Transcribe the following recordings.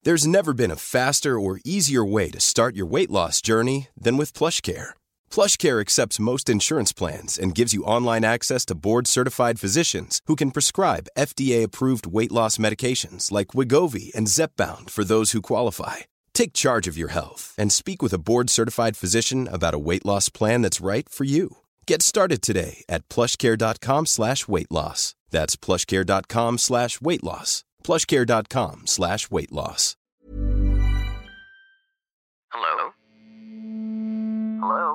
There's never been a faster or easier way to start your weight loss journey than with PlushCare. PlushCare accepts most insurance plans and gives you online access to board-certified physicians who can prescribe FDA-approved weight loss medications like Wegovy and Zepbound for those who qualify. Take charge of your health and speak with a board-certified physician about a weight loss plan that's right for you. Get started today at plushcare.com/weightloss. That's plushcare.com/weightloss. plushcare.com/weightloss. Hello? Hello?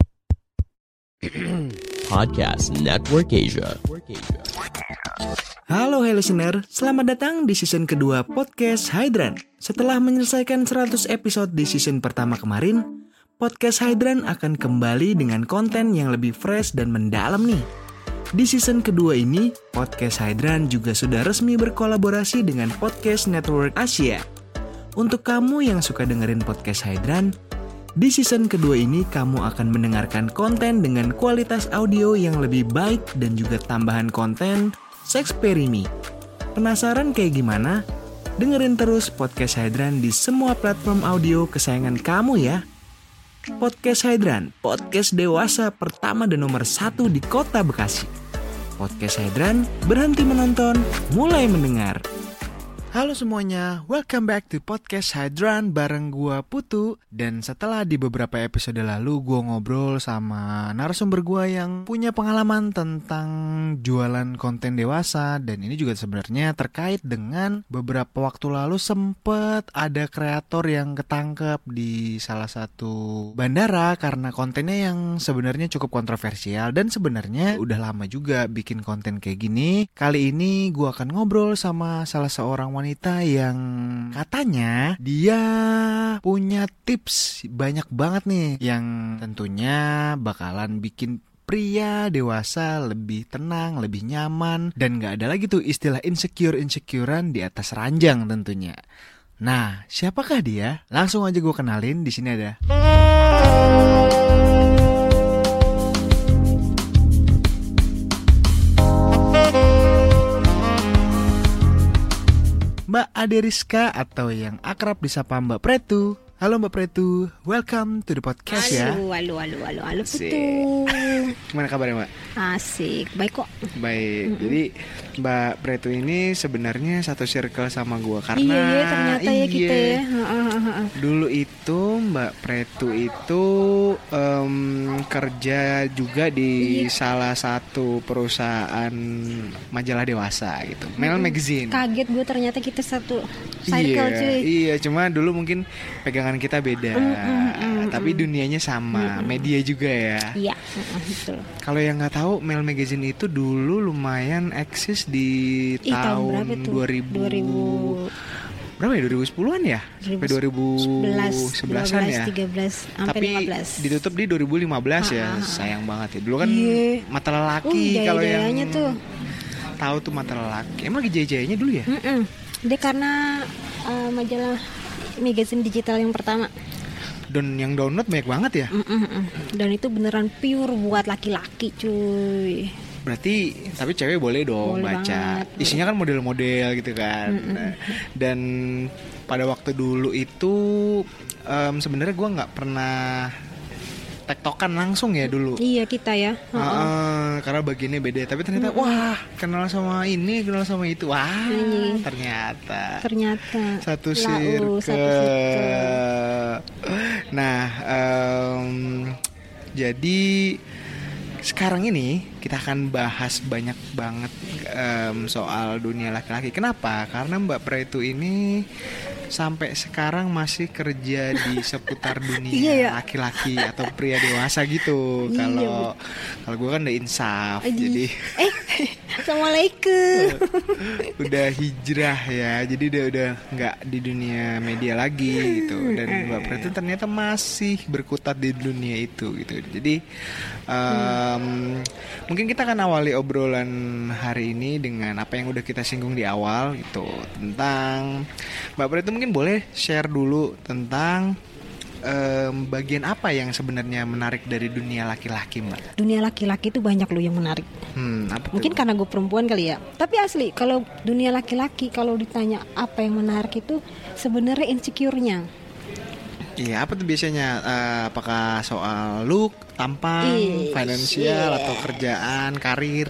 Podcast Network Asia. Halo listener, selamat datang di season kedua Podcast Hydran. Setelah menyelesaikan 100 episode di season pertama kemarin, Podcast Hydran akan kembali dengan konten yang lebih fresh dan mendalam nih. Di season kedua ini, Podcast Hydran juga sudah resmi berkolaborasi dengan Podcast Network Asia. Untuk kamu yang suka dengerin Podcast Hydran, di season kedua ini kamu akan mendengarkan konten dengan kualitas audio yang lebih baik dan juga tambahan konten Sexperimi. Penasaran kayak gimana? Dengerin terus Podcast Hydran di semua platform audio kesayangan kamu ya. Podcast Hydran, podcast dewasa pertama dan nomor 1 di kota Bekasi. Podcast Hydran, berhenti menonton, mulai mendengar. Halo semuanya, welcome back to Podcast Hydran bareng gua Putu. Dan setelah di beberapa episode lalu gua ngobrol sama narasumber gua yang punya pengalaman tentang jualan konten dewasa. Dan ini juga sebenarnya terkait dengan beberapa waktu lalu sempet ada kreator yang ketangkep di salah satu bandara karena kontennya yang sebenarnya cukup kontroversial. Dan sebenarnya udah lama juga bikin konten kayak gini. Kali ini gua akan ngobrol sama salah seorang wanita yang katanya dia punya tips banyak banget nih yang tentunya bakalan bikin pria dewasa lebih tenang, lebih nyaman, dan gak ada lagi tuh istilah insecurean di atas ranjang tentunya. Nah, siapakah dia? Langsung aja gue kenalin. Di sini ada Mbak Ade Rizka atau yang akrab disapa Mbak Pretu. Halo Mbak Pretu, welcome to the podcast ya. Halo Putu. Gimana kabarnya Mbak? Asik, baik kok. Baik, jadi Mbak Pretu ini sebenarnya satu circle sama gue karena Iya, ternyata ya kita ya. Dulu itu Mbak Pretu itu kerja juga di salah satu perusahaan majalah dewasa gitu, Male Magazine. Kaget gue ternyata kita satu circle cuy. Iya, cuma dulu mungkin pegangan kita beda, tapi dunianya sama, media juga ya. Iya, betul. Kalau yang nggak tahu, Male Magazine itu dulu lumayan eksis di tahun 2000 berapa ya? 2010-an ya? Sampai 2011-an ya? 13, sampai tapi 15. ditutup di 2015 ya. Sayang banget ya. Dulu kan Mata Lelaki, kalau yang tuh tahu tuh Mata Lelaki. Emang lagi jaya-jayanya dulu ya? Dia karena majalah magazine digital yang pertama. Dan yang download banyak banget ya? Dan itu beneran pure buat laki-laki cuy. Berarti, tapi cewek boleh dong boleh baca. banget, isinya kan model-model gitu kan. Dan pada waktu dulu itu sebenarnya gue nggak pernah tektokan langsung ya dulu. Iya kita ya. Karena bagiannya beda. Tapi ternyata wah, kenal sama ini, kenal sama itu. Wah, ternyata satu circle. Nah, jadi sekarang ini kita akan bahas banyak banget soal dunia laki-laki. Kenapa? Karena Mbak Pretu ini sampai sekarang masih kerja di seputar dunia laki-laki atau pria dewasa gitu. Kalau gue kan udah insaf, jadi Assalamualaikum. Udah hijrah ya, jadi udah nggak di dunia media lagi gitu. Dan Mbak Pretu ternyata masih berkutat di dunia itu gitu. Jadi mungkin kita akan awali obrolan hari ini dengan apa yang udah kita singgung di awal gitu, tentang Mbak Pretu mungkin boleh share dulu tentang bagian apa yang sebenarnya menarik dari dunia laki-laki, Mbak? Dunia laki-laki itu banyak loh yang menarik. Apa tuh? Mungkin karena gue perempuan kali ya. Tapi asli kalau dunia laki-laki kalau ditanya apa yang menarik itu sebenarnya insecure-nya. Iya, apa tuh biasanya? Apakah soal look, tampang, finansial, atau kerjaan, karir?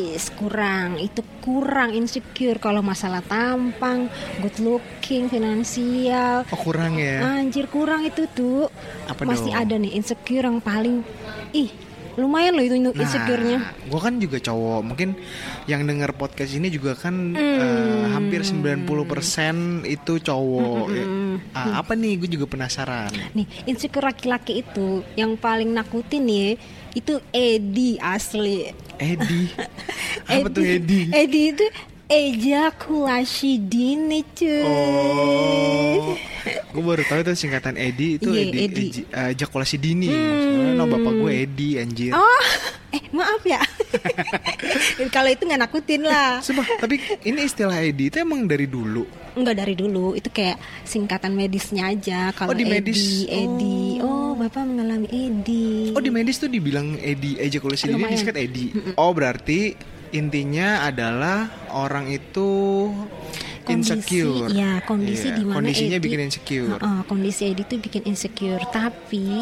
Kurang insecure kalau masalah tampang, good looking, finansial. Oh, kurang ya? Anjir, kurang itu tuh. Apa masih dong? ada nih insecure yang paling lumayan loh itu insecure-nya. Gue kan juga cowok. Mungkin yang denger podcast ini juga kan hampir 90% itu cowok. Apa nih? Gue juga penasaran. Nih, insecure laki-laki itu yang paling nakutin nih, itu Edi asli. Edi? Apa tuh Edi? Edi itu ejakulasi dini cuy. Oh, gue baru tahu itu singkatan Edi itu. Iya, Edi. Ejakulasi dini. Soalnya nama bapak gue Edi, anjir. Oh, maaf ya. Kalau itu nggak nakutin lah. Sumpah, tapi ini istilah Edi itu emang dari dulu? Enggak dari dulu, itu kayak singkatan medisnya aja. Kalau di medis. Edi, bapak mengalami Edi. Oh, di medis tuh dibilang Edi, ejakulasi dini disingkat Edi. Oh, berarti intinya adalah orang itu insecure. Iya, kondisi di mana kondisinya Edi, bikin insecure. Kondisi Edi tuh bikin insecure, tapi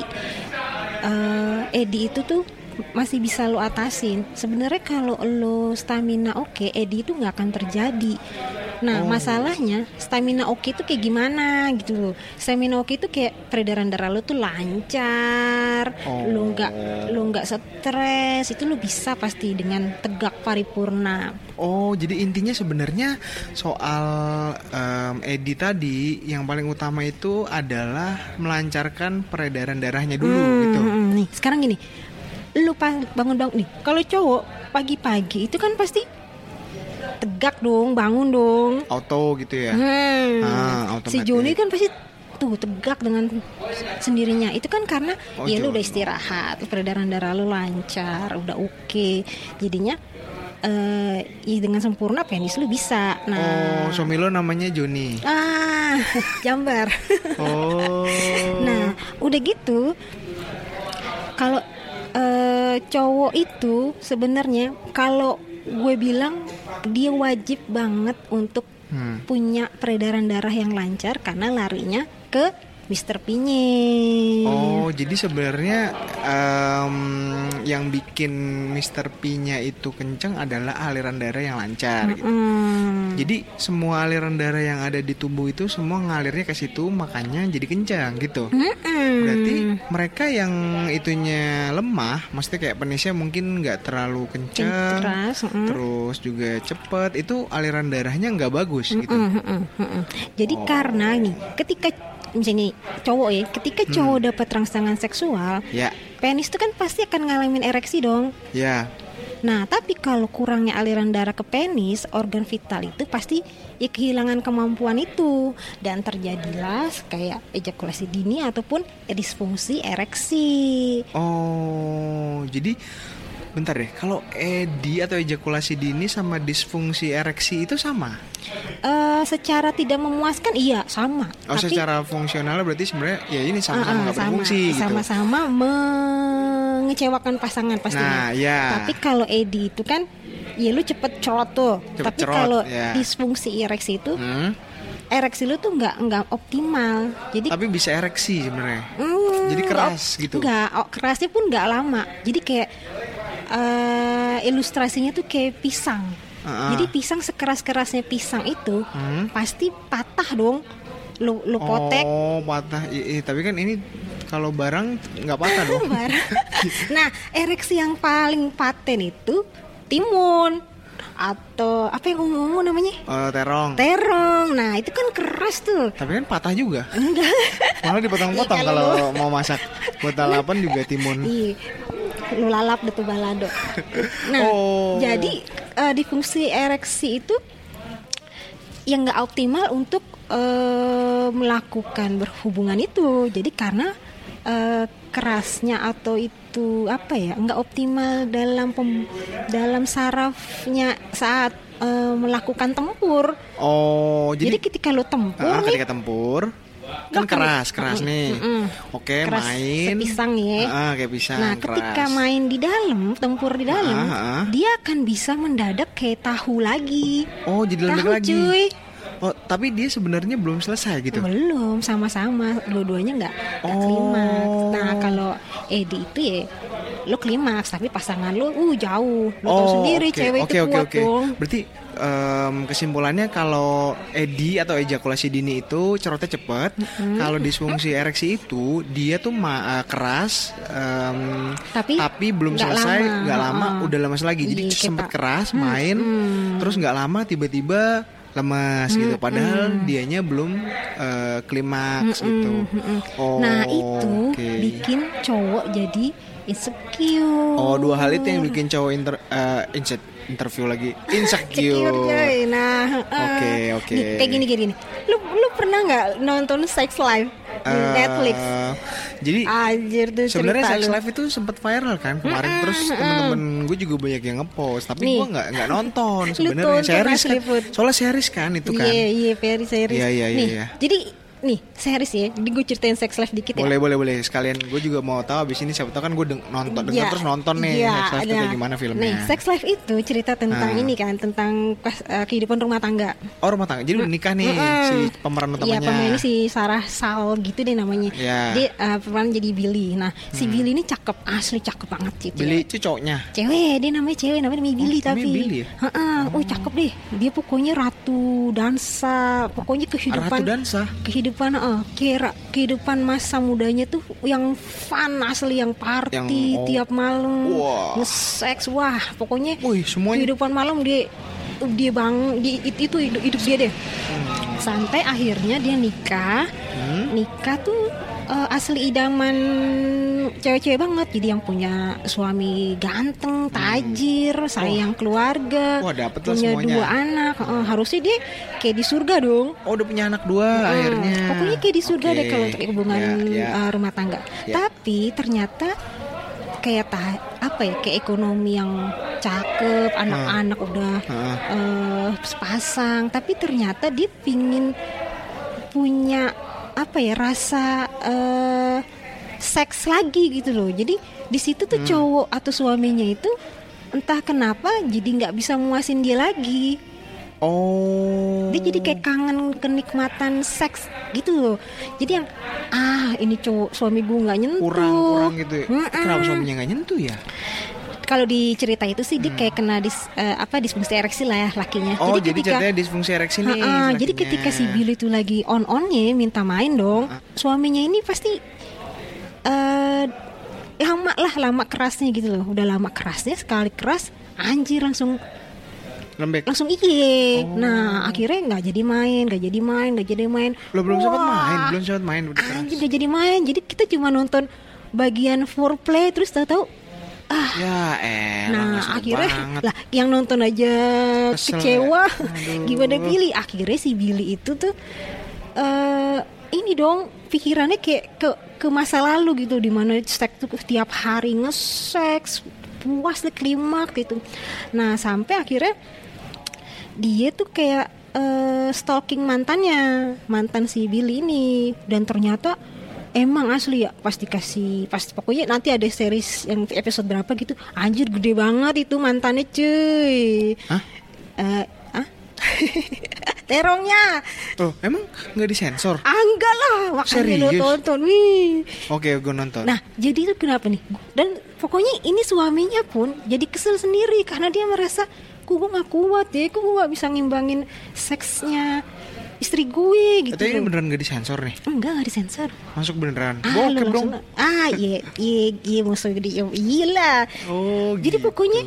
Edi itu tuh masih bisa lo atasin. Sebenarnya kalau lo stamina oke, Edi itu nggak akan terjadi. Nah, masalahnya stamina oke itu kayak gimana gitu loh. Stamina oke itu kayak peredaran darah lo tuh lancar, lo nggak stres, itu lo bisa pasti dengan tegak paripurna. Oh, jadi intinya sebenarnya soal Edi tadi yang paling utama itu adalah melancarkan peredaran darahnya dulu gitu. Nih, sekarang gini. Lu bangun-bangun nih. Kalau cowok pagi-pagi itu kan pasti tegak dong, bangun dong. Auto gitu ya. Si Joni kan pasti tuh tegak dengan sendirinya. Itu kan karena lu udah istirahat, peredaran darah lu lancar, udah oke. Jadinya dengan sempurna penis lu bisa. Nah, suami lo namanya Joni. Jambar. Nah, udah gitu kalau cowok itu sebenarnya kalau gue bilang dia wajib banget untuk punya peredaran darah yang lancar karena larinya ke Mr. P-nya. Oh, jadi sebenarnya yang bikin Mr. P-nya itu kenceng adalah aliran darah yang lancar gitu. Jadi semua aliran darah yang ada di tubuh itu semua ngalirnya ke situ, makanya jadi kencang gitu. Berarti mereka yang itunya lemah, maksudnya kayak penisnya mungkin nggak terlalu kencang, terus juga cepet, itu aliran darahnya nggak bagus gitu. Jadi karena nih, ketika misalnya cowok ya, ketika cowok dapat rangsangan seksual, penis itu kan pasti akan ngalamin ereksi dong. Nah, tapi kalau kurangnya aliran darah ke penis, organ vital itu pasti kehilangan kemampuan itu dan terjadilah kayak ejakulasi dini ataupun disfungsi ereksi. Oh, jadi bentar deh, kalau ED atau ejakulasi dini sama disfungsi ereksi itu sama? Secara tidak memuaskan iya sama. Tapi secara fungsional berarti sebenarnya ya ini sama-sama nggak berfungsi gitu. Sama-sama mengecewakan pasangan pastinya. Tapi kalau ED itu kan ya lu cepet cerot tuh. Tapi kalau disfungsi ereksi itu ereksi lu tuh nggak optimal. Jadi tapi bisa ereksi sebenarnya. Jadi keras gitu. Enggak, kerasnya pun nggak lama. Jadi kayak ilustrasinya tuh kayak pisang. Jadi pisang sekeras-kerasnya pisang itu pasti patah dong. Lu potek. Oh, patah. Tapi kan ini kalau barang nggak patah dong. Nah, ereksi yang paling paten itu timun atau apa yang umum namanya? Terong. Nah, itu kan keras tuh. Tapi kan patah juga. Enggak. Malah dipotong-potong kalau mau masak buat lalapan juga timun. Lu lalap deh tuh balado. Nah, jadi difungsi ereksi itu yang nggak optimal untuk melakukan berhubungan itu. Jadi karena kerasnya atau itu apa ya nggak optimal dalam sarafnya saat melakukan tempur. Oh, jadi ketika lu tempur ketika tempur kan keras nih. Oke, keras main sepisang ya. kayak pisang. Nah, ketika main di dalam, tempur di dalam, dia akan bisa mendadak kayak tahu lagi. Oh, jadi lembek tahu, lagi. Cuy. Oh, tapi dia sebenarnya belum selesai gitu. Belum, sama-sama, dua-duanya nggak klimaks. Nah, kalau Edi itu ya lo klimaks, tapi pasangan lo jauh. Lo tahu sendiri cewek itu kuat dong. Berarti kesimpulannya kalau ED atau ejakulasi dini itu cerotnya cepat. Kalau disfungsi ereksi itu dia tuh keras, tapi belum selesai, nggak lama, udah lemas lagi. Jadi sempat keras main, terus nggak lama tiba-tiba lemas gitu. Padahal dianya belum klimaks gitu. Nah itu bikin cowok jadi insecure. Oh, dua hal itu yang bikin cowok interview lagi insecure. Nah, oke. Kayak gini. Lu pernah nggak nonton Sex Life di Netflix? Jadi anjir tuh sebenarnya cerita Sex Life itu sempat viral kan kemarin. Terus temen-temen gue juga banyak yang ngepost, tapi gue nggak nonton sebenarnya. Series kan, soalnya series kan itu kan. Iya, series. Iya. Jadi nih series ya, gue ceritain Sex Life dikit ya. Boleh. Sekalian gue juga mau tahu abis ini siapa tahu kan gue dengar terus nonton nih Sex Life itu kayak gimana filmnya. Nih, Sex Life itu cerita tentang ini kan, tentang kehidupan rumah tangga. Oh, rumah tangga. Jadi menikah nih si pemeran utamanya. Iya, pemainnya si Sarah Sal gitu deh namanya. Dia pemeran jadi Billy. Nah, si Billy ini cakep, asli cakep banget sih. Billy itu cowoknya. Cewek, dia namanya Billy tapi. Billy ya? Cakep deh. Dia pokoknya ratu dansa, pokoknya kehidupan. Ratu dansa. Kehidupan masa mudanya tuh yang fun asli, yang party tiap malam, nge-seks, pokoknya semuanya. Kehidupan malam dia itu hidup dia deh. Sampai akhirnya dia nikah tuh asli idaman cewek-cewek banget. Jadi yang punya suami ganteng, tajir, sayang keluarga, punya semuanya. 2 anak. Harusnya dia kayak di surga dong. Oh, udah punya anak 2 akhirnya. Pokoknya kayak di surga deh kalau untuk hubungan rumah tangga. Tapi ternyata kayak kayak ekonomi yang cakep, anak-anak udah sepasang, tapi ternyata dia pingin punya rasa seks lagi gitu loh. Jadi di situ tuh cowok atau suaminya itu entah kenapa jadi nggak bisa muasin dia lagi. Oh. Dia jadi kayak kangen kenikmatan seks gitu loh. Jadi yang ini cowok suami gue nggak nyentuh. Kurang gitu. Kenapa suaminya nggak nyentuh ya? Kalau di cerita itu sih dia kayak kena disfungsi ereksi lah ya lakinya. Oh, jadi ceritanya disfungsi ereksi nih. Jadi ketika si Billy itu lagi on-onnya minta main dong, suaminya ini pasti lama kerasnya gitu loh. Udah lama kerasnya, sekali keras anjir langsung lembek. Langsung Nah akhirnya nggak jadi main. Belum sempat main. Anjir nggak jadi main. Jadi kita cuma nonton bagian foreplay terus tahu ya nah akhirnya lah yang nonton aja kecewa. Gimana Billy? Akhirnya si Billy itu tuh ini dong pikirannya kayak ke masa lalu gitu, dimana seks tuh tiap hari nge-seks puas deh, klimaks gitu. Nah sampai akhirnya dia tuh kayak stalking mantan si Billy ini, dan ternyata emang asli ya pasti pokoknya nanti ada series yang episode berapa gitu, anjir gede banget itu mantannya cuy. Terongnya. Oh, emang nggak disensor? Enggak lah, makanya lo tonton. Oke, gue nonton. Nah, jadi itu kenapa nih? Dan pokoknya ini suaminya pun jadi kesel sendiri karena dia merasa, gue nggak kuat ya, gue nggak bisa ngimbangin seksnya istri gue gitu. Tapi ini beneran nggak disensor nih? Enggak disensor. Masuk beneran? Bokep dong? Iya masuk dia. Iya. Oh, jadi gitu. Pokoknya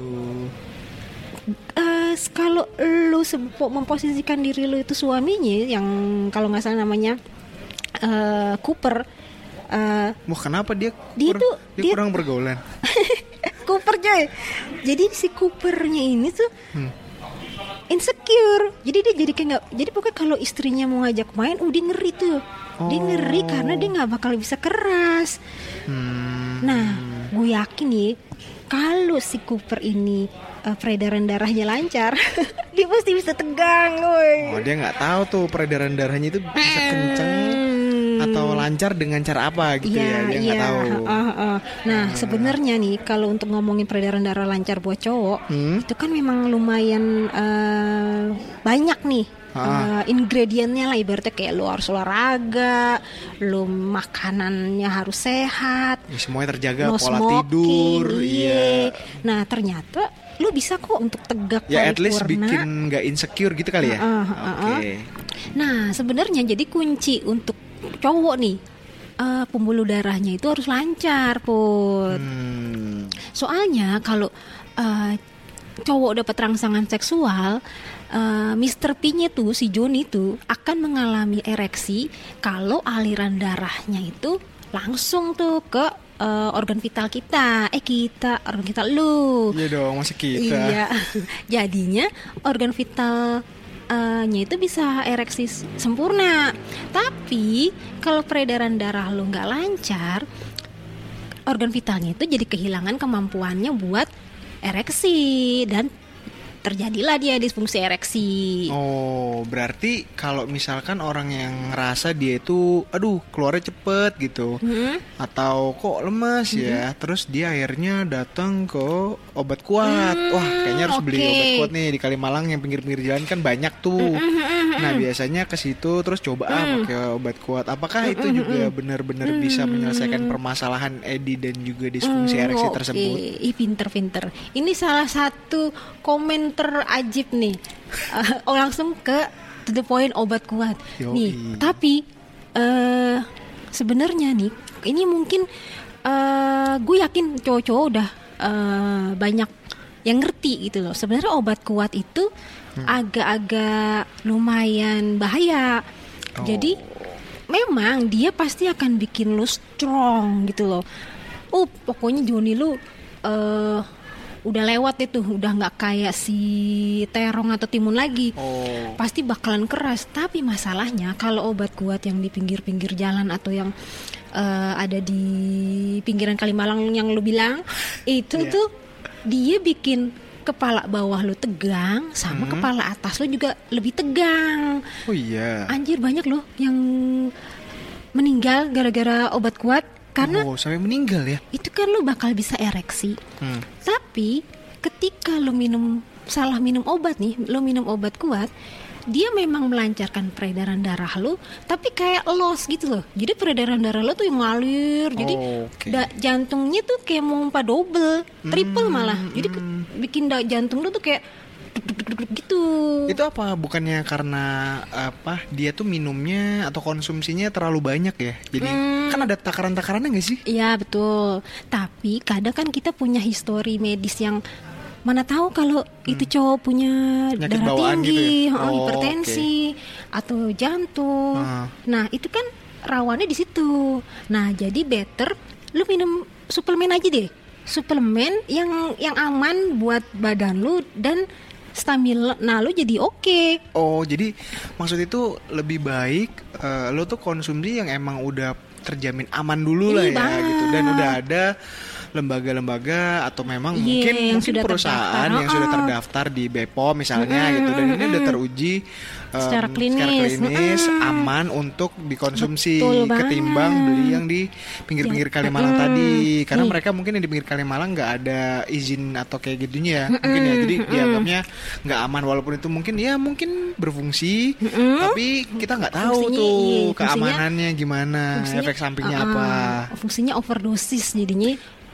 kalau lu memposisikan diri lu itu suaminya, yang kalau nggak salah namanya Cooper. Kenapa dia kurang bergaulan? Cooper coy. Jadi si Coopernya ini tuh insecure. Jadi dia jadi kayak nggak. Jadi pokoknya kalau istrinya mau ngajak main, dia ngeri tuh. Dia ngeri karena dia nggak bakal bisa keras. Nah, gue yakin nih kalau si Cooper ini peredaran darahnya lancar, dia pasti bisa tegang, woy. Oh, dia nggak tahu tuh peredaran darahnya itu bisa kenceng atau lancar dengan cara apa gitu ya, dia nggak tahu. Nah, sebenarnya nih kalau untuk ngomongin peredaran darah lancar buat cowok, itu kan memang lumayan banyak nih. Ingredientnya lah, ibaratnya kayak lu harus olahraga, lu makanannya harus sehat, semuanya terjaga, no pola smoking, tidur, iya. Nah ternyata lu bisa kok untuk tegak ya at least paripurna. bikin nggak insecure gitu kali ya. Oke. Nah sebenarnya jadi kunci untuk cowok nih, pembuluh darahnya itu harus lancar, Put. Soalnya kalau cowok dapat rangsangan seksual, Mr. P-nya tuh, si Joni tuh akan mengalami ereksi kalau aliran darahnya itu langsung tuh ke organ vital kita. Organ vital lu. Iya dong, masih kita. Iya. Jadinya organ vital nya itu bisa ereksi sempurna. Tapi kalau peredaran darah lu nggak lancar, organ vitalnya itu jadi kehilangan kemampuannya buat ereksi dan terjadilah dia disfungsi ereksi. Oh, berarti kalau misalkan orang yang ngerasa dia itu keluarnya cepet gitu, atau kok lemas ya, terus dia akhirnya datang ke obat kuat. Wah, kayaknya harus beli obat kuat nih di Kalimalang yang pinggir-pinggir jalan kan banyak tuh. Nah, biasanya ke situ terus coba pakai obat kuat. Apakah itu juga benar-benar bisa menyelesaikan permasalahan ED dan juga disfungsi ereksi tersebut? Ih, pinter. Ini salah satu komen terajib nih. Langsung ke to the point, obat kuat. Yoi. Nih, tapi sebenarnya nih ini mungkin gue yakin cowok-cowok udah banyak yang ngerti gitu loh. Sebenarnya obat kuat itu agak-agak lumayan bahaya. Jadi memang dia pasti akan bikin lu strong gitu loh. Pokoknya Joni lu udah lewat itu, udah nggak kayak si Terong atau Timun lagi. Pasti bakalan keras. Tapi masalahnya kalau obat kuat yang di pinggir-pinggir jalan atau yang ada di pinggiran Kalimalang yang lu bilang itu tuh dia bikin kepala bawah lu tegang sama kepala atas lu juga lebih tegang. Oh iya. Anjir, banyak loh yang meninggal gara-gara obat kuat. Karena sampai meninggal ya. Itu kan lu bakal bisa ereksi. Tapi ketika lu salah minum obat nih, lu minum obat kuat, dia memang melancarkan peredaran darah lu, tapi kayak loss gitu loh. Jadi peredaran darah lu tuh yang ngalir. Jadi jantungnya tuh kayak mau double, triple malah. Jadi bikin jantung lu tuh kayak gitu. Itu apa? Bukannya karena dia tuh minumnya atau konsumsinya terlalu banyak ya? Jadi kan ada takaran-takarannya nggak sih? Iya betul. Tapi kadang kan kita punya histori medis yang mana tahu kalau itu cowok punya penyakit darah tinggi, gitu ya? hipertensi atau jantung. Nah itu kan rawannya di situ. Nah jadi better lu minum suplemen aja deh. Suplemen yang aman buat badan lu dan stamina lu jadi oke. Oh, jadi maksud itu lebih baik lo tuh konsumsi yang emang udah terjamin aman dulu lah ya gitu, dan udah ada lembaga-lembaga atau memang mungkin perusahaan yang sudah terdaftar di BPOM misalnya gitu, dan ini udah teruji secara klinis aman untuk dikonsumsi ketimbang beli yang di pinggir-pinggir Kalimalang tadi, karena mereka mungkin yang di pinggir Kalimalang nggak ada izin atau kayak gitunya ya mungkin ya, jadi dianggapnya nggak aman, walaupun itu mungkin berfungsi tapi kita nggak tahu keamanannya gimana, efek sampingnya apa. Fungsinya overdosis jadinya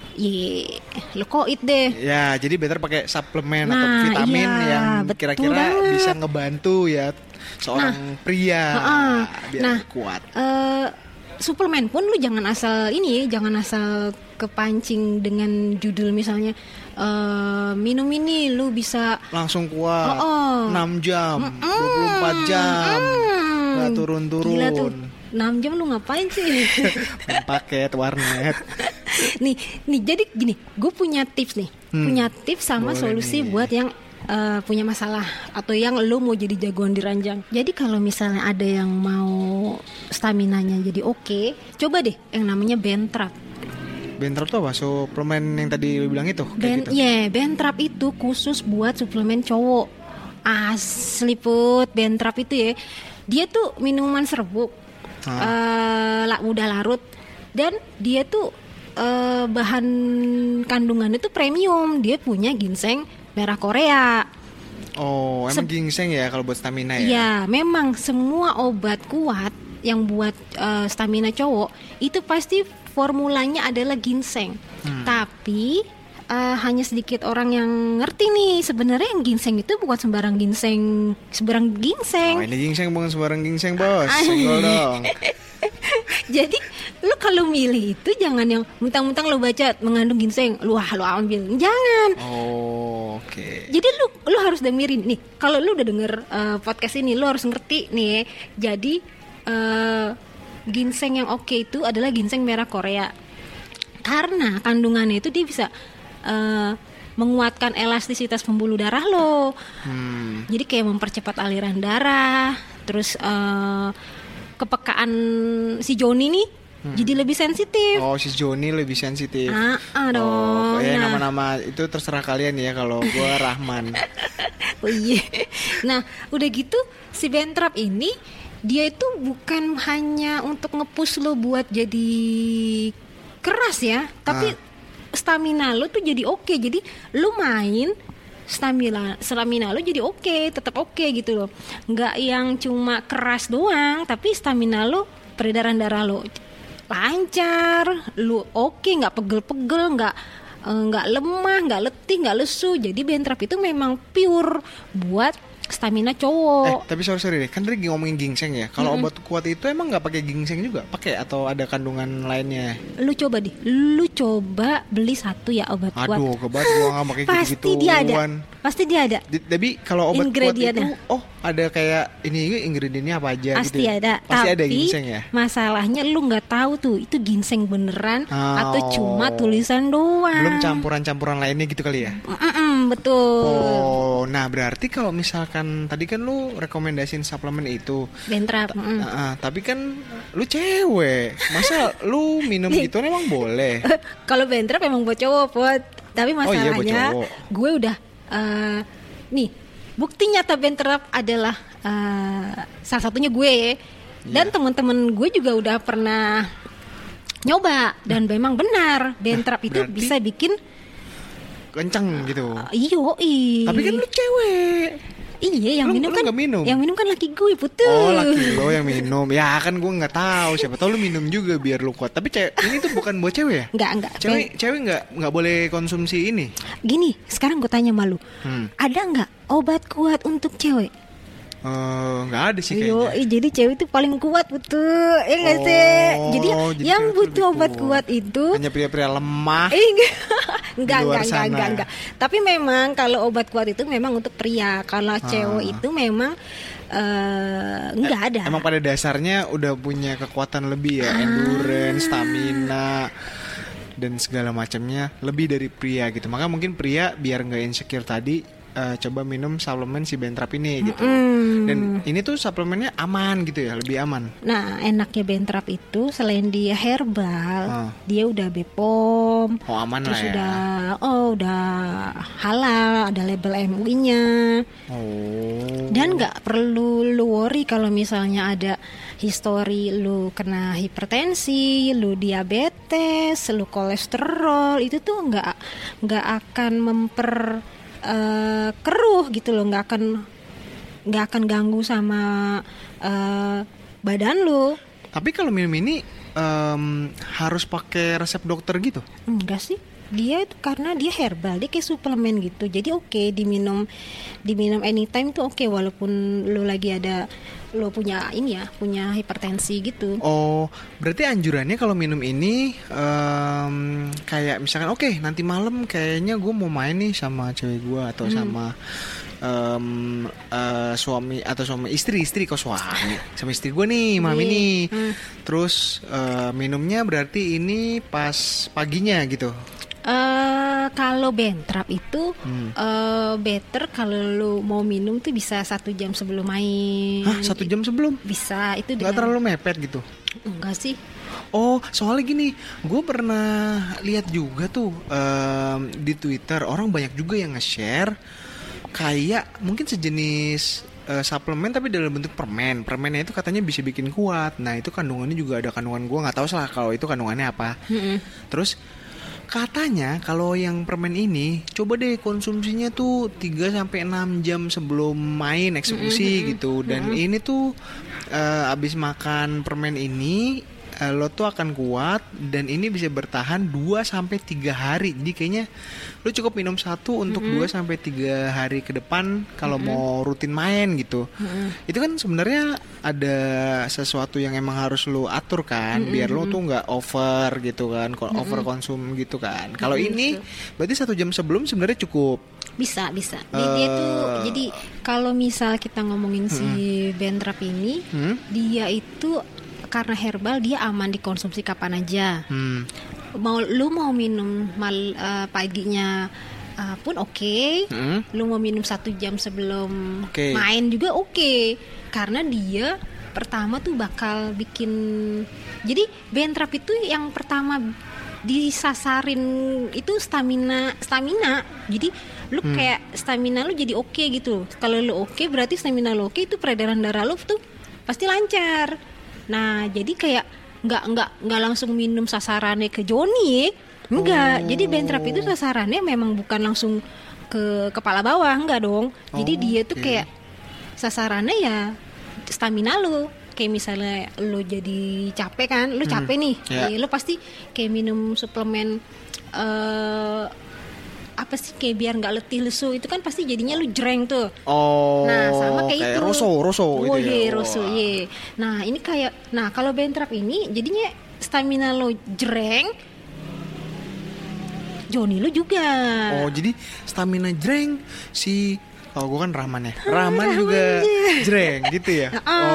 lekoid deh. Ya, jadi better pakai suplemen atau vitamin yang kira-kira bisa ngebantu ya seorang pria biar kuat. Suplemen pun lu jangan asal kepancing dengan judul misalnya minum ini lu bisa langsung kuat 6 jam, 24 jam nggak turun-turun. Gila tuh, 6 jam lu ngapain sih? Paket warnet. Nih jadi gini, gue punya tips nih, sama boleh solusi nih buat yang punya masalah atau yang lu mau jadi jagoan di ranjang. Jadi kalau misalnya ada yang mau staminanya jadi oke, coba deh yang namanya Bentrap. Bentrap tuh apa? Suplemen yang tadi lu bilang itu? Bentrap itu khusus buat suplemen cowok. Asli Put, Bentrap itu ya, dia tuh minuman serbuk. mudah larut, dan dia tuh bahan kandungannya tuh premium. Dia punya ginseng merah Korea. Oh, emang ginseng ya kalau buat stamina ya? Iya, memang semua obat kuat yang buat stamina cowok itu pasti formulanya adalah ginseng. Tapi hanya sedikit orang yang ngerti nih, sebenarnya yang ginseng itu bukan sembarang ginseng. Oh, ini ginseng bukan sembarang ginseng, Bos. Senggol dong. Jadi lu kalau milih itu jangan yang mentang-mentang lu baca mengandung ginseng, lu ambil. Jangan. Oh, oke. Jadi lu harus dengerin nih. Kalau lu udah denger podcast ini, lu harus ngerti nih. Jadi ginseng yang oke itu adalah ginseng merah Korea. Karena kandungannya itu dia bisa menguatkan elastisitas pembuluh darah lo. Jadi kayak mempercepat aliran darah. Terus kepekaan si Joni nih jadi lebih sensitif. Oh, si Joni lebih sensitif. Dong. Nama-nama itu terserah kalian ya. Kalau gue Rahman. Oh iya. Nah, udah gitu si Bentrap ini dia itu bukan hanya untuk nge-push lo buat jadi keras ya, tapi stamina lo tuh jadi oke. Jadi lo main stamina lo jadi oke, tetap oke gitu loh. Nggak yang cuma keras doang, tapi stamina lo, peredaran darah lo lancar, lo oke, nggak pegel-pegel, nggak lemah, nggak letih, nggak lesu. Jadi Bentrap itu memang pure buat stamina cowok. Tapi sorry deh, kan tadi ngomongin ginseng ya. Kalau obat kuat itu emang nggak pakai ginseng juga? Pakai atau ada kandungan lainnya? Lu coba beli satu ya obat kuat. Aduh, kebat gua nggak pakai gitu-gituan. Pasti dia ada. Tapi kalau obat kuat itu, ada kayak ini ingredientnya apa aja pasti gitu? Ada. Pasti tapi ada ginseng ya. Masalahnya lu nggak tahu tuh itu ginseng beneran atau cuma tulisan doang. Belum campuran-campuran lainnya gitu kali ya? Betul. Oh, nah berarti kalau misalkan tadi kan lu rekomendasiin suplemen itu Bentrap. Tapi kan lu cewek, masa lu minum gitu emang boleh? Kalau Bentrap emang buat cowok, tapi masalahnya gue udah nih bukti nyata Bentrap adalah salah satunya gue dan teman-teman gue juga udah pernah nyoba dan memang benar Bentrap itu bisa bikin kenceng gitu. Tapi kan lu cewek. Iya, yang minum kan yang minum kan laki gue, putus. Oh, laki lo yang minum. Ya kan gue nggak tahu, siapa tahu lu minum juga biar lu kuat. Tapi ini tuh bukan buat cewek ya? Enggak. Cewek nggak boleh konsumsi ini. Gini, sekarang gue tanya sama lu. Ada nggak obat kuat untuk cewek? Nggak ada sih kayaknya. Jadi cewek itu paling kuat, betul. Ya nggak sih? Jadi yang butuh obat kuat itu hanya pria-pria lemah. Enggak. Tapi memang kalau obat kuat itu memang untuk pria. Kalau cewek itu memang enggak ada. Emang pada dasarnya udah punya kekuatan lebih ya, endurance, stamina dan segala macamnya lebih dari pria gitu. Maka mungkin pria biar nggak insecure tadi coba minum suplemen si Bentrap ini gitu. Dan ini tuh suplemennya aman gitu ya, lebih aman. Nah, enaknya Bentrap itu selain dia herbal, dia udah BPOM. Oh, aman terus lah ya. Udah halal, ada label MUI-nya. Dan nggak perlu lu worry kalau misalnya ada histori lu kena hipertensi, lu diabetes, lu kolesterol, itu tuh nggak akan keruh gitu loh, nggak akan ganggu sama badan lu. Tapi kalau minum ini harus pakai resep dokter gitu? Enggak sih, dia itu karena dia herbal, dia kayak suplemen gitu. Jadi oke, diminum anytime tuh oke, walaupun lu lagi punya hipertensi gitu. Oh, berarti anjurannya kalau minum ini kayak misalkan nanti malam kayaknya gue mau main nih sama cewek gue atau sama suami istri sama istri gue nih malam ini. Terus minumnya berarti ini pas paginya gitu. Kalau Bentrap itu better kalau lu mau minum tuh bisa 1 jam sebelum main. 1 jam sebelum? Bisa, itu nggak terlalu mepet gitu? Enggak sih. Oh, soalnya gini, gue pernah lihat juga tuh di Twitter orang banyak juga yang nge-share kayak mungkin sejenis suplemen tapi dalam bentuk permen. Permennya itu katanya bisa bikin kuat. Nah itu kandungannya juga ada kandungan, gue nggak tahu salah kalau itu kandungannya apa. Terus katanya kalau yang permen ini coba deh konsumsinya tuh 3-6 jam sebelum main eksekusi gitu. Dan ini tuh abis makan permen ini lo tuh akan kuat dan ini bisa bertahan 2-3 hari. Jadi kayaknya lo cukup minum satu untuk 2-3 hari ke depan kalau mau rutin main gitu. Itu kan sebenarnya ada sesuatu yang emang harus lo atur kan, biar lo tuh nggak over gitu kan, over konsum gitu kan. Kalau ini berarti 1 jam sebelum sebenarnya cukup. Bisa. Dia tuh jadi kalau misal kita ngomongin si Bentrap ini, dia itu karena herbal dia aman dikonsumsi kapan aja. Lu mau minum paginya pun oke. Lu mau minum 1 jam sebelum main juga oke. Karena dia pertama tuh bakal bikin. Jadi Bentrap itu yang pertama disasarin itu stamina. Jadi lu kayak stamina lu jadi oke gitu. Kalau lu oke berarti stamina lu oke, itu peredaran darah lu tuh pasti lancar. Nah, jadi kayak nggak langsung minum sasarannya ke Joni, enggak. Jadi Bentrap itu sasarannya memang bukan langsung ke kepala bawah, enggak dong. Jadi dia tuh kayak sasarannya ya stamina lo. Kayak misalnya lo jadi capek kan, lo capek nih, ya lo pasti kayak minum suplemen apa sih kayak biar nggak letih lesu, itu kan pasti jadinya lu jreng tuh. Nah sama kayak itu roso gitu ya. Roso ye. Nah ini kayak, nah kalau Bentrap ini jadinya stamina lo jreng, Joni lu juga. Jadi stamina jreng si gue kan Rahman ya. Rahman juga jreng gitu ya.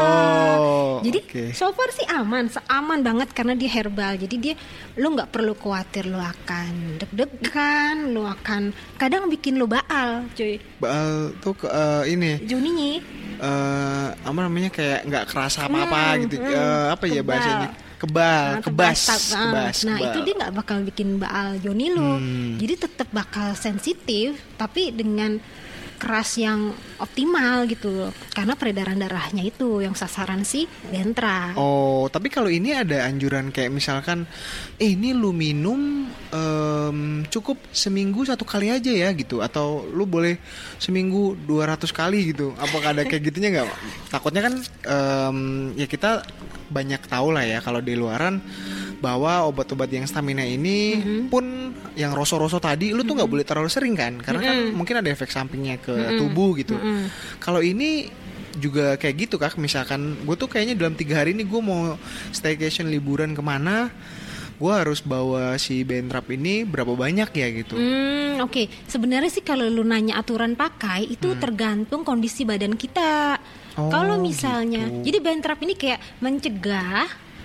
Jadi so far sih aman banget karena dia herbal. Jadi dia lu nggak perlu khawatir lu akan deg-degan, lu akan kadang bikin lu baal, cuy. Baal tuh ini. Joninya. Apa namanya kayak nggak kerasa apa-apa gitu. Apa ya bahasanya? Kebas. Nah itu dia nggak bakal bikin baal Joni lu. Jadi tetap bakal sensitif tapi dengan keras yang optimal gitu, karena peredaran darahnya itu yang sasaran si Bentrap. Tapi kalau ini ada anjuran kayak misalkan ini lu minum cukup seminggu 1 kali aja ya gitu, atau lu boleh seminggu 200 kali gitu. Apakah ada kayak gitunya nggak? Takutnya kan ya kita banyak tahu lah ya kalau di luaran bahwa obat-obat yang stamina ini pun yang roso-roso tadi lu tuh nggak boleh terlalu sering kan, karena kan mungkin ada efek sampingnya ke tubuh gitu. Kalau ini juga kayak gitu kak, misalkan gue tuh kayaknya dalam 3 hari ini gue mau staycation liburan kemana, gue harus bawa si Bentrap ini berapa banyak ya gitu. Oke. Sebenarnya sih kalau lu nanya aturan pakai itu tergantung kondisi badan kita. Kalau misalnya gitu. Jadi Bentrap ini kayak mencegah,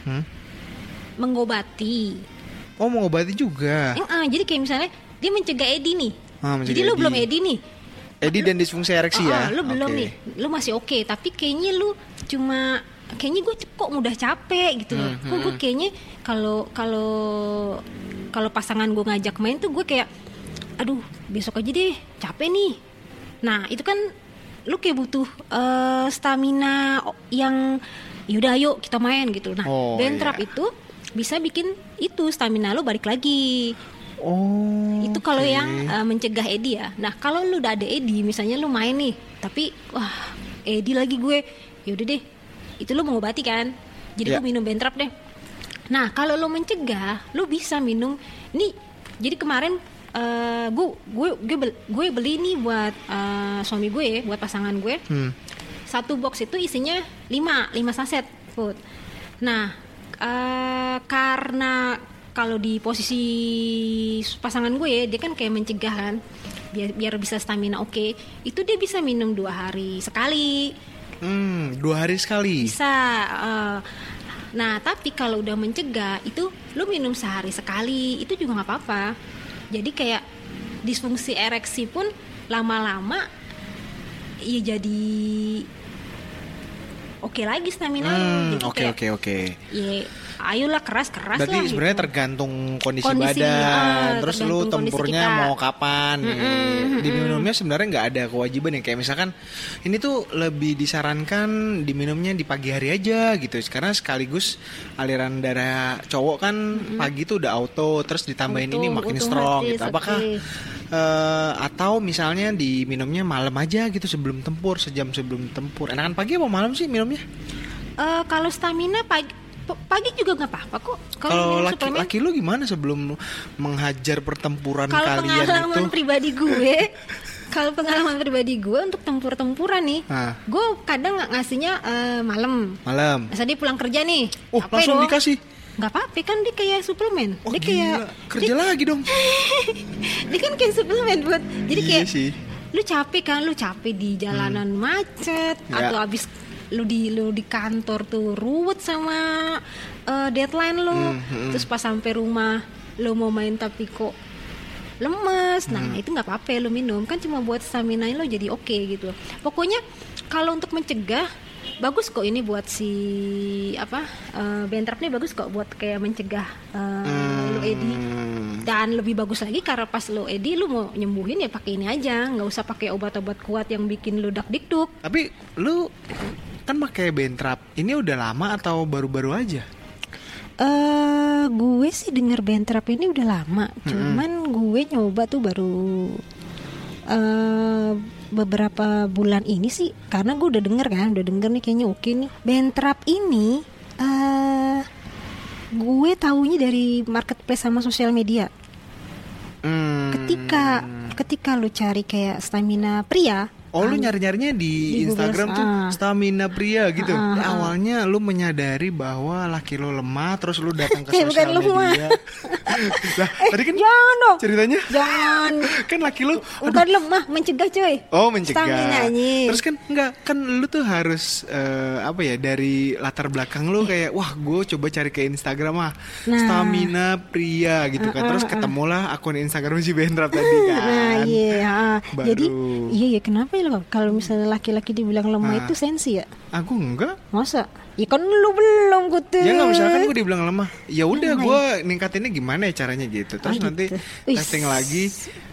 mengobati. Mengobati juga. Jadi kayak misalnya dia mencegah ED nih. Jadi lu belum ED nih. ED dan disfungsi ereksi ya. Lu belum nih. Lu masih oke, tapi kayaknya lu kayaknya gue kok mudah capek gitu. Kok gue kayaknya kalau pasangan gue ngajak main tuh gue kayak aduh besok aja deh, capek nih. Nah, itu kan lu kayak butuh stamina yang yaudah ayo kita main gitu. Nah, Bentrap itu bisa bikin itu stamina lo balik lagi. Itu kalau yang mencegah ED ya. Nah kalau lu udah ada ED, misalnya lu main nih, tapi wah ED lagi gue, yaudah deh, itu lu mengobati kan. Jadi lu minum Bentrap deh. Nah kalau lu mencegah, lu bisa minum ini. Jadi kemarin gue beli nih buat suami gue, buat pasangan gue. 1 box itu isinya 5 saset food. Nah karena kalau di posisi pasangan gue dia kan kayak mencegah kan, biar bisa stamina oke. Itu dia bisa minum 2 hari sekali. 2 hari sekali bisa. Nah tapi kalau udah mencegah itu lu minum sehari sekali itu juga nggak apa-apa. Jadi kayak disfungsi ereksi pun lama-lama ya jadi oke lagi stamina. Oke. ayolah keras-keras Berarti lah sebenarnya gitu. tergantung kondisi Kondisi, badan, terus lu tergantung kondisi tempurnya kita. mau kapan. Diminumnya sebenarnya nggak ada kewajiban ya, kayak misalkan ini tuh lebih disarankan diminumnya di pagi hari aja gitu, karena sekaligus aliran darah cowok kan pagi tuh udah auto, terus ditambahin Auto, ini makin strong otomatis, gitu. Apakah atau misalnya diminumnya malam aja gitu sebelum tempur, sejam sebelum tempur? Enakan pagi apa malam sih minumnya? Kalau stamina pagi juga nggak apa-apa kok. Kalau minum suplemen. laki lu gimana sebelum menghajar pertempuran Kalau kalian pengalaman itu? pribadi gue, kalau pengalaman pribadi gue untuk tempur-tempuran nih, gue kadang nggak ngasihnya malam. Misalnya dia pulang kerja nih, apa langsung dong? dikasih. Nggak apa-apa kan, dia kayak suplemen. Oh, Dia kayak gila. Kerja lagi dong. dia kan kayak suplemen buat. Jadi Iya kayak sih. lu capek di jalanan macet Ya. atau abis lu di kantor tuh ruwet sama deadline lu, terus pas sampai rumah lu mau main tapi kok lemes. Nah itu nggak apa-apa lu minum, kan cuma buat stamina lo jadi oke gitu. Pokoknya kalau untuk mencegah bagus kok ini buat si Bentrap nih, bagus kok buat kayak mencegah lo ED. Dan lebih bagus lagi karena pas lo ED lu mau nyembuhin ya pakai ini aja, nggak usah pakai obat-obat kuat yang bikin lu dak-dikduk. Tapi lu kan pakai Bentrap ini udah lama atau baru-baru aja? Gue sih denger Bentrap ini udah lama, cuman gue nyoba tuh baru beberapa bulan ini sih, karena gue udah denger nih kayaknya oke nih. Bentrap ini gue taunya dari marketplace sama sosial media. Ketika lu cari kayak stamina pria, lu nyari-nyarinya di Instagram Google, tuh stamina pria gitu. Awalnya lu menyadari bahwa laki lu lemah, terus lu datang ke sosial media. Nah, tadi kan jangan dong ceritanya. Jangan. Kan laki lu bukan lemah, mencegah coy. Oh, mencegah. Staminanya. Terus kan lu tuh harus dari latar belakang lu kayak wah gue coba cari ke Instagram stamina pria gitu kan. Terus ketemulah akun Instagram si Bentrap tadi kan. Nah iya. Baru. Jadi iya kenapa ya kalau misalnya laki-laki dibilang lemah itu sensi ya? Aku enggak. Masa? Ya kan lu belum kutu. Ya nggak, misalkan gue dibilang lemah, ya udah gue ningkatinnya gimana ya caranya gitu. Terus nanti testing lagi,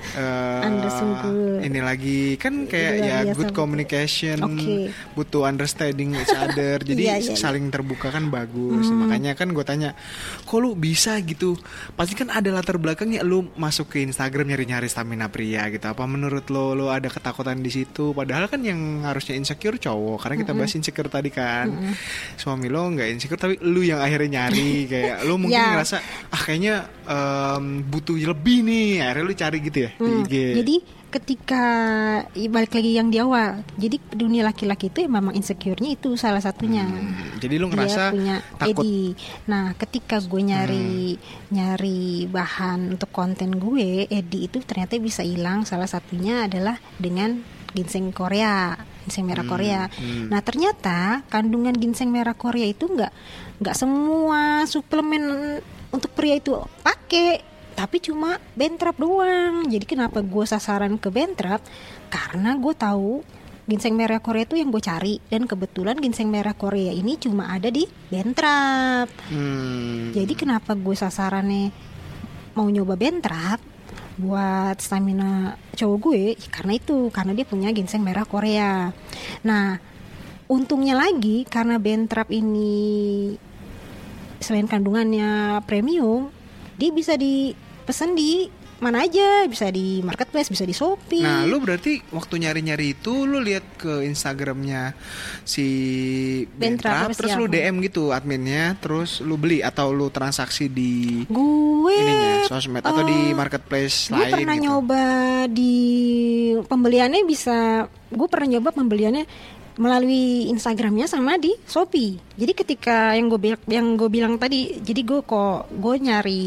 ini lagi kan kayak ya good communication, butuh understanding each other. Jadi saling terbuka kan bagus. Makanya kan gue tanya, kok lu bisa gitu? Pasti kan ada latar belakangnya. Lu masuk ke Instagram nyari-nyari stamina pria gitu. Apa menurut lo ada ketakutan di situ? Padahal kan yang harusnya insecure cowok, karena kita bahas insecure tadi kan. Suami lo nggak insecure tapi lu yang akhirnya nyari, kayak lu mungkin ngerasa kayaknya butuh lebih nih, akhirnya lu cari gitu ya di IG. Jadi ketika balik lagi yang di awal, jadi dunia laki-laki itu memang insecure-nya itu salah satunya. Jadi lu ngerasa dia punya takut. Nah ketika gue nyari bahan untuk konten gue, ED itu ternyata bisa hilang. Salah satunya adalah dengan ginseng merah Korea. Nah ternyata kandungan ginseng merah Korea itu nggak semua suplemen untuk pria itu pakai, tapi cuma Bentrap doang. Jadi kenapa gue sasaran ke Bentrap? Karena gue tahu ginseng merah Korea itu yang gue cari, dan kebetulan ginseng merah Korea ini cuma ada di Bentrap. Jadi kenapa gue sasarannya mau nyoba Bentrap buat stamina cowok gue, karena dia punya ginseng merah Korea. Nah untungnya lagi karena Bentrap ini selain kandungannya premium, dia bisa dipesan di mana aja, bisa di marketplace, bisa di Shopee. Nah lu berarti waktu nyari-nyari itu lu lihat ke Instagramnya si Bentrap, terus lu DM gitu adminnya, terus lu beli atau lu transaksi di ininya, sosmed atau di marketplace lain gitu? Gue pernah nyoba di pembeliannya gue pernah nyoba pembeliannya melalui Instagramnya sama di Shopee. Jadi ketika yang gue bilang tadi, jadi gue nyari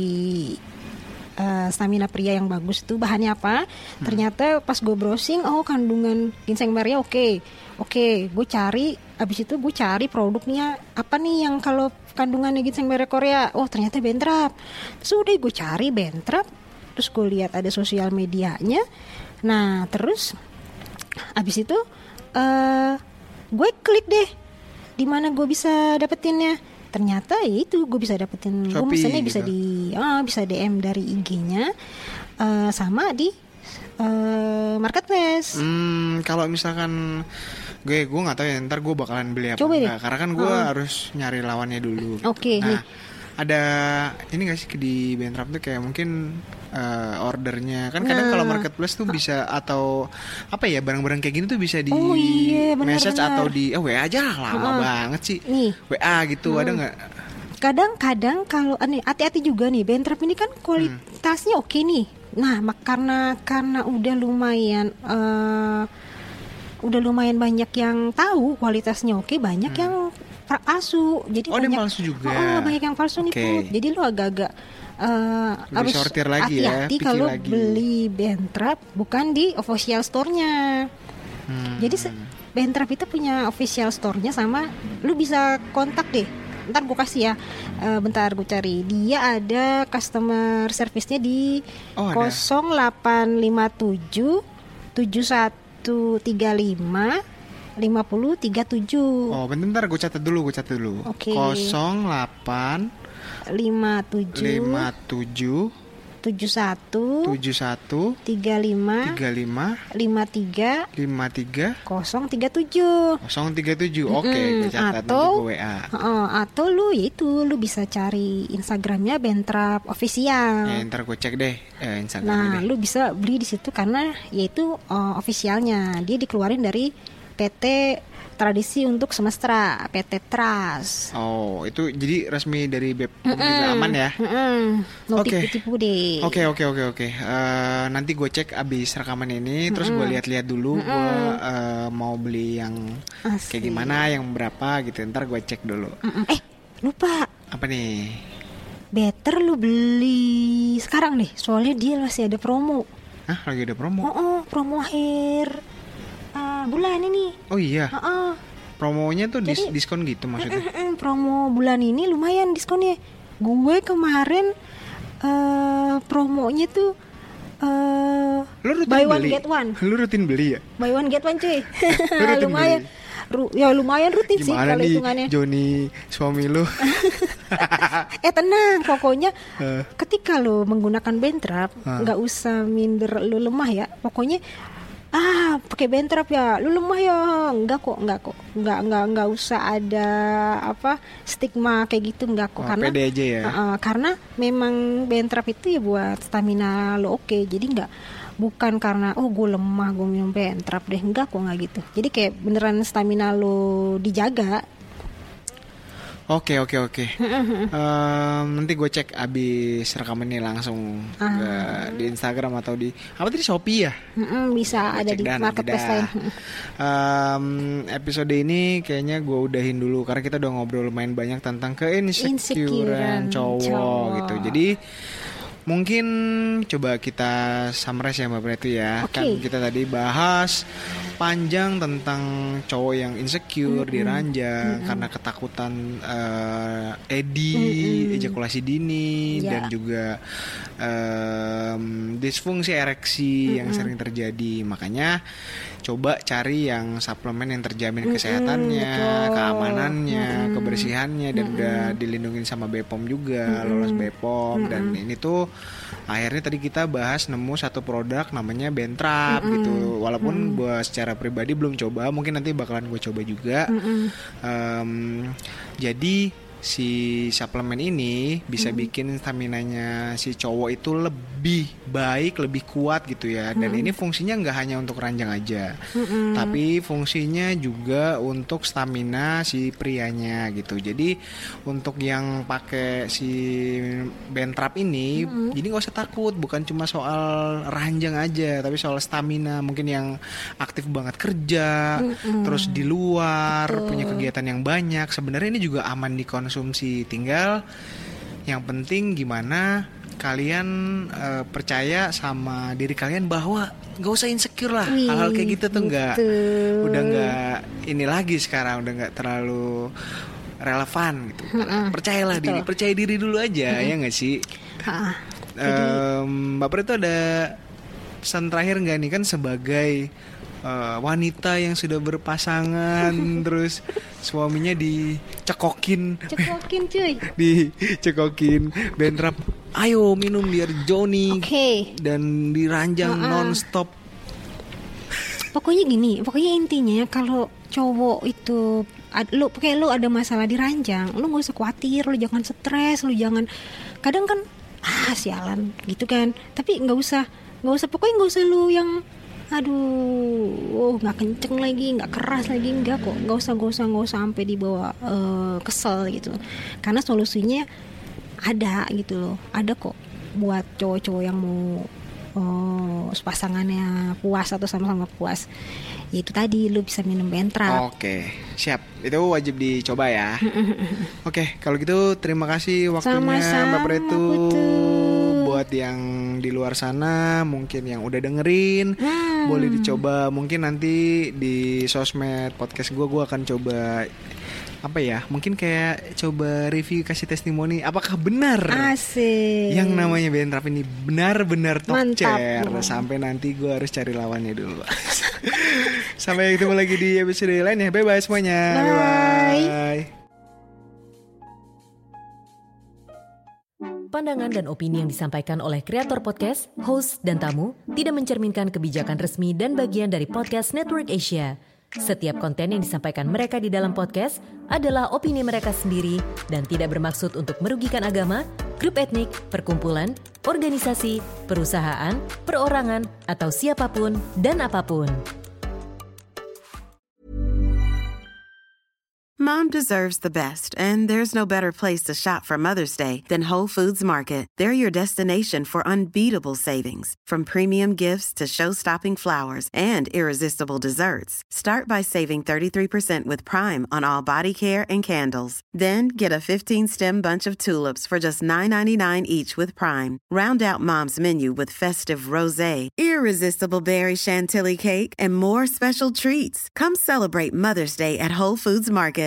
stamina pria yang bagus itu bahannya apa? Ternyata pas gue browsing, kandungan ginseng merah oke. Gue cari, abis itu gue cari produknya apa nih yang kalau kandungannya ginseng merah Korea. Ternyata Bentrap. Terus udah gue cari Bentrap, terus gue lihat ada sosial medianya. Nah terus abis itu gue klik deh di mana gue bisa dapetinnya. ternyata ya itu gue bisa dapetin, gue Shopee mesennya bisa gitu. bisa DM dari IG-nya sama di marketplace. Kalau misalkan gue nggak tahu ya, ntar gue bakalan beli apa Coba deh. enggak, karena kan gue harus nyari lawannya dulu gitu. Oke, Nah, nih. ada ini nggak sih di Bentrap tuh kayak mungkin ordernya kan kadang kalau marketplace tuh bisa, atau apa ya, barang-barang kayak gini tuh bisa di Oh iya, benar, message benar. atau di WA aja lah, lama banget sih. Nih. WA gitu ada nggak? Kadang-kadang kalau nih hati-hati juga nih, Bentrap ini kan kualitasnya oke nih. Nah, karena udah lumayan banyak yang tahu kualitasnya oke, banyak yang palsu. Jadi Oh, ada banyak palsu juga. banyak yang palsu nih, Oke. Put. Jadi lu agak-agak Lebih harus sortir lagi ya, hati-hati pikir kalau lagi. beli Bentrap bukan di official store-nya. Jadi Bentrap itu punya official store-nya, sama lu bisa kontak deh. Ntar gue kasih ya, bentar gue cari. Dia ada customer service-nya di Oh, ada. 0857 7135 5037. Oh, bentar gue catat dulu. Oke. 08 57 57 71 71 35 35 53 53 037. 037. Oke, gue catat nanti Atau gue WA. atau lu bisa cari Instagramnya Bentrap Official. Ntar gue cek deh Instagram Nah, deh. lu bisa beli di situ karena yaitu officialnya. Dia dikeluarin dari PT Tradisi untuk Semestra, PT Trust. Oh, itu jadi resmi dari BPOM juga aman ya? No Oke. tipu-tipu deh. Oke. Nanti gue cek abis rekaman ini, terus gue lihat-lihat dulu. Gue mau beli yang Asik. kayak gimana, yang berapa gitu. Ntar gue cek dulu. Lupa. Apa nih? Better lu beli sekarang deh, soalnya dia masih ada promo. Hah, lagi ada promo? Promo akhir bulan ini. Oh iya, Heeh. promonya tuh Jadi- diskon gitu maksudnya? Promo bulan ini lumayan diskonnya. Gue kemarin promonya tuh Lu rutin buy one beli? get one. Lu rutin beli ya? Buy one get one cuy. Lu rutin Lumayan. Lumayan rutin sih Gimana kalau nih hitungannya. Joni suami lu? Tenang, pokoknya ketika lo menggunakan Bentrap nggak usah minder lo lemah ya. Pokoknya pakai Bentrap ya lu lemah ya, enggak kok nggak usah ada stigma kayak gitu, enggak kok. Karena Pede aja ya. karena memang Bentrap itu ya buat stamina lo oke. Jadi bukan karena gue lemah gue minum Bentrap deh, enggak kok, nggak gitu. Jadi kayak beneran stamina lo dijaga. Oke. Nanti gue cek abis rekaman ini langsung di Instagram atau di apa tadi, Shopee ya? Bisa Gua ada cek di dah, nanti marketplace dah. lain. Episode ini kayaknya gue udahin dulu karena kita udah ngobrol lumayan banyak tentang keinsecurean Insecurean cowok gitu. Jadi mungkin coba kita summarize ya Mbak Preti ya. Oke. Kan kita tadi bahas panjang tentang cowok yang insecure, diranjang karena ketakutan ejakulasi dini Ya. dan juga disfungsi ereksi yang sering terjadi. Makanya coba cari yang suplemen yang terjamin kesehatannya, betul. keamanannya, kebersihannya, dan udah dilindungi sama BPOM juga, lolos BPOM. Dan ini tuh akhirnya tadi kita bahas nemu satu produk namanya Bentrap gitu. Walaupun gue secara pribadi belum coba, mungkin nanti bakalan gue coba juga. Jadi si suplemen ini bisa bikin staminanya si cowok itu lebih baik, lebih kuat gitu ya. Dan ini fungsinya nggak hanya untuk ranjang aja, tapi fungsinya juga untuk stamina si prianya gitu. Jadi untuk yang pakai si Bentrap ini, jadi nggak usah takut, bukan cuma soal ranjang aja, tapi soal stamina. Mungkin yang aktif banget kerja, terus di luar punya kegiatan yang banyak, sebenarnya ini juga aman dikonsumsi. Tinggal yang penting gimana kalian percaya sama diri kalian bahwa nggak usah insecure lah. Hal-hal kayak gitu tuh udah nggak ini lagi sekarang, udah nggak terlalu relevan gitu. Percayalah diri, percaya diri dulu aja, ya nggak sih? Mbak Preto ada pesan terakhir nggak nih, kan sebagai wanita yang sudah berpasangan terus suaminya dicekokin cuy. Dicekokin band rap, ayo minum biar Johnny. Dan diranjang non-stop. Pokoknya intinya kalau cowok itu lu ada masalah di ranjang, lu nggak usah khawatir, lu jangan stres, lu jangan, kadang kan sialan gitu kan, tapi nggak usah pokoknya nggak usah lu yang nggak kenceng lagi, nggak keras lagi, nggak usah sampai dibawa kesel gitu, karena solusinya ada gitu loh, ada kok buat cowok-cowok yang mau pasangannya puas atau sama-sama puas. Itu tadi lu bisa minum Bentrap. Oke, siap. Itu wajib dicoba ya. Oke, kalau gitu terima kasih waktunya Mbak Pretu. Buat yang di luar sana mungkin yang udah dengerin, boleh dicoba. Mungkin nanti di sosmed podcast gue akan coba mungkin kayak coba review, kasih testimoni apakah benar yang namanya Bentrap ini benar-benar top chair. Sampai nanti gue harus cari lawannya dulu. Sampai ketemu lagi di episode lain ya. Bye-bye semuanya. Bye. Pandangan dan opini yang disampaikan oleh kreator podcast, host, dan tamu tidak mencerminkan kebijakan resmi dan bagian dari Podcast Network Asia. Setiap konten yang disampaikan mereka di dalam podcast adalah opini mereka sendiri dan tidak bermaksud untuk merugikan agama, grup etnik, perkumpulan, organisasi, perusahaan, perorangan, atau siapapun dan apapun. Mom deserves the best, and there's no better place to shop for Mother's Day than Whole Foods Market. They're your destination for unbeatable savings, from premium gifts to show-stopping flowers and irresistible desserts. Start by saving 33% with Prime on all body care and candles. Then get a 15-stem bunch of tulips for just $9.99 each with Prime. Round out Mom's menu with festive rosé, irresistible berry chantilly cake, and more special treats. Come celebrate Mother's Day at Whole Foods Market.